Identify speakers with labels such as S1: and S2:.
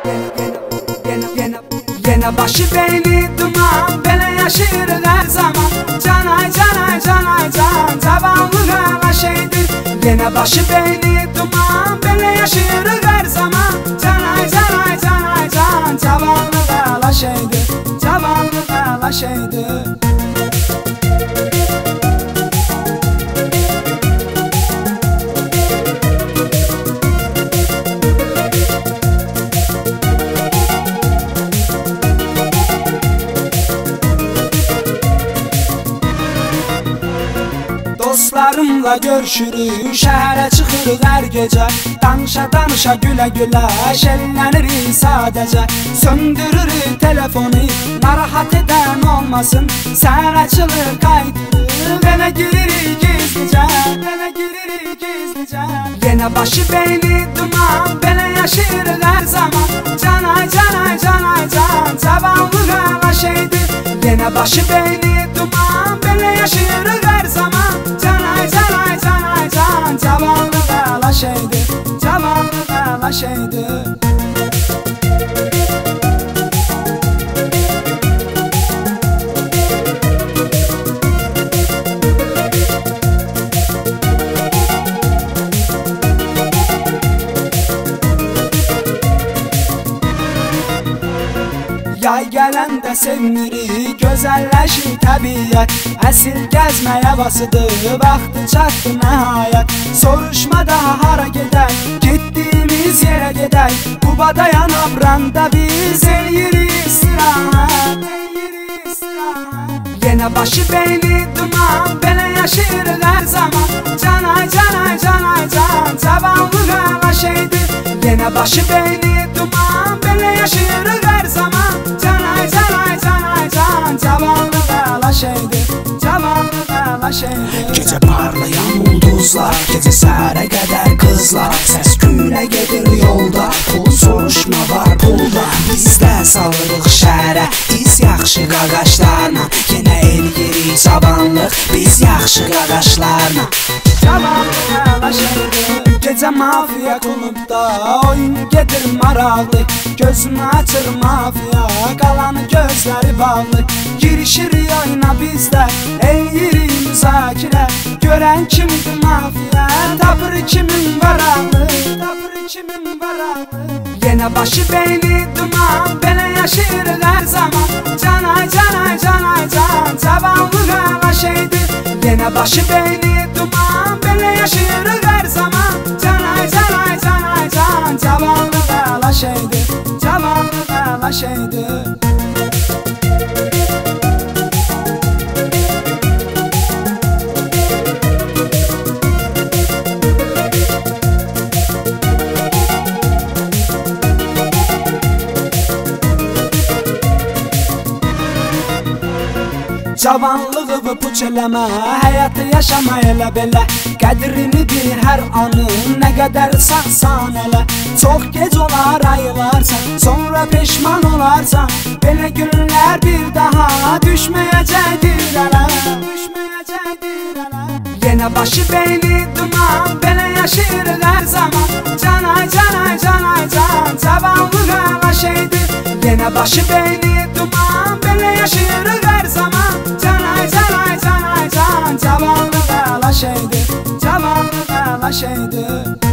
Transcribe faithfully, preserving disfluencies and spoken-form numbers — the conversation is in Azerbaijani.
S1: Yine başı beyni duman, böyle yaşırız her zaman. Canay canay canay can, zavallı kala şeydir. Yine başı beyni duman, böyle yaşırız her zaman. Canay canay canay can, zavallı kala şeydir. Zavallı kala şeydir. Dostlarımla görüşürük, şəhərə çıxırıq hər gecə. Danışa danışa gülə gülə, şəlllənirik sadəcə. Söndürürük telefonu, narahat edən olmasın. Səhər açılır qaydırıq, evə giririk gizlicə, evə giririk gizlicə. Yenə başı beyni duman, belə yaşayırıq hər zaman. Canay canay canay can, zavallı qala şeydir. Yenə başı beyni duman, belə yaşayırıq hər zaman. Canay canay canay can, zavallı qala şeydir. Zavallı qala şeydir. Yay gələndə sevinirik, gözəlləşir təbiyyət. Əsil gəzmə havasıdır, vaxtı çatdı nəhayət. Soruşma daha hara gedək, getdiyimiz yerə gedək. Qubada Yanabranda biz eləyirik istirahət, eləyirik istirahət. Yenə başı beyni duman, belə yaşayırıq hər zaman. Canay canay canay can, zavallı qala şeydir. Yenə başı beyni duman, belə yaşayırıq hər zaman. Canay canay canay can, zavallı qala şeydir. Zavallı qala şeydir.
S2: Gecə parlayan ulduzlar, gecə səhərə qədər qızlar. Səs gülə gedir yolda, pul soruşma var pulda. Bizdə salırıq şəhərə, biz yaxşı qaqaşlarla. Yenə eləyirik cavanlıq, biz yaxşı qaqaşlarla.
S1: Zavallı qala şeydir. Gecə mafiya klubda, oyun gedir maraqlı. Gözümü açır mafiya, qalanı gözləri bağlı. Girişir oyuna bizdə, eləyirik müzakirə. Görən kimdir mafiya, tapır kimin varaqlı, tapır kimin varaqlı. Yenə başı beyni duman, belə yaşayırıq hər zaman. Canay canay canay can, zavallı qala şeydir. Yenə başı beyni duman, belə yaşayırıq hər zaman. Canay canay canay can, zavallı qala şeydir. Zavallı qala şeydir. Cavanlığı puç eləmə, həyatı yaşama elə belə. Qədrini bil hər anın, nə qədər sağsan elə. Çox gec olar ayılarsan, sonra peşman olarsan. Belə günlər bir daha düşməyəcəkdir ələ, düşməyəcəkdir ələ. Yenə başı beyni duman, belə yaşayırıq hər zaman. Canay canay canay can, zavallı qala şeydir. Yenə başı beyni duman, belə yaşayırıq hər zaman. Canay canay canay can, zavallı qala şeydir. Zavallı qala şeydir.